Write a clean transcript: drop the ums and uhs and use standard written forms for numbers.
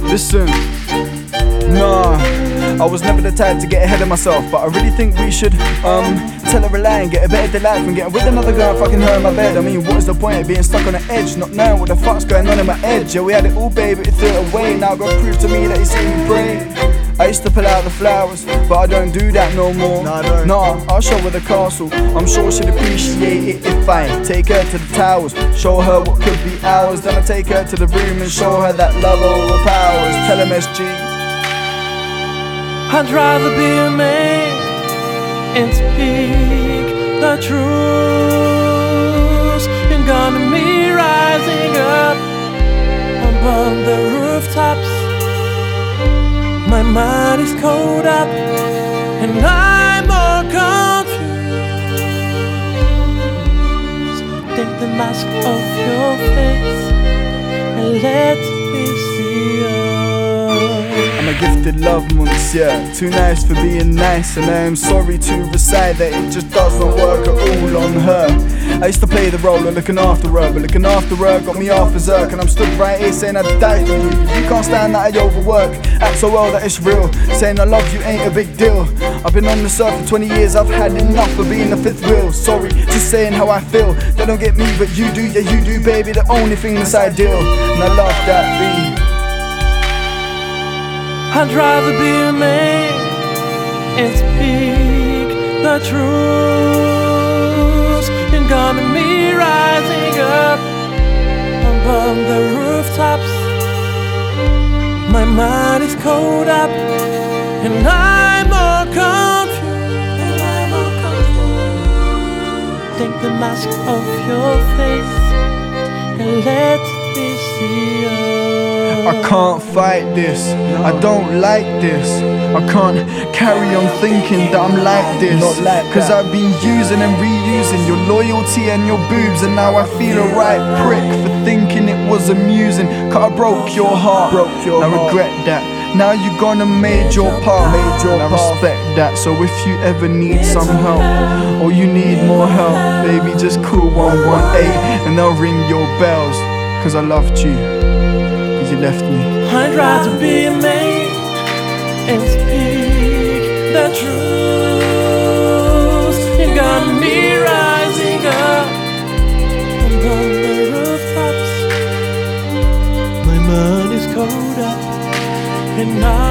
Listen, nah, I was never the type to get ahead of myself, but I really think we should tell her a lie and get a better delight from getting with another girl, fucking her in my bed. I mean, what is the point of being stuck on the edge, not knowing what the fuck's going on in my edge? Yeah, we had it all, baby, it threw it away. Now God prove to me that he's seen me pray. I used to pull out the flowers, but I don't do that no more. Nah, I'll show her the castle. I'm sure she'd appreciate it if I take her to the towers, show her what could be ours. Then I take her to the room and show her that love overpowers. Tell him SG, I'd rather be a man and speak the truth than gonna me rising up above the rooftops. My mind is cold up and I'm all confused. Take the mask off your face and let me see you. I'm a gifted love monsieur, too nice for being nice, and I am sorry to recite that it just does not work at all on her. I used to play the role of looking after her, but looking after her got me off berserk, and I'm stood right here saying I'd die for you. You can't stand that I overwork, act so well that it's real, saying I love you ain't a big deal. I've been on this earth for 20 years, I've had enough of being the fifth wheel. Sorry, just saying how I feel. They don't get me, but you do, yeah you do, baby. The only thing that's ideal, and I love that beat. I'd rather be a man and speak the truth than gonna me rising up above the rooftops. My mind is cold up and I'm all confused. Take the mask off your face and let me see you. I can't fight this, I don't like this. I can't carry on thinking that I'm like this, cause I've been using and reusing your loyalty and your boobs, and now I feel a right prick for thinking it was amusing. Cause I broke your heart, I regret that. Now you gonna made your part, and I respect that. So if you ever need some help, or you need more help, baby just call 118 and they'll ring your bells. Cause I loved you, you left me. I'd rather be a man and speak the truth. You got me rising up above the rooftops. My mind is cold up and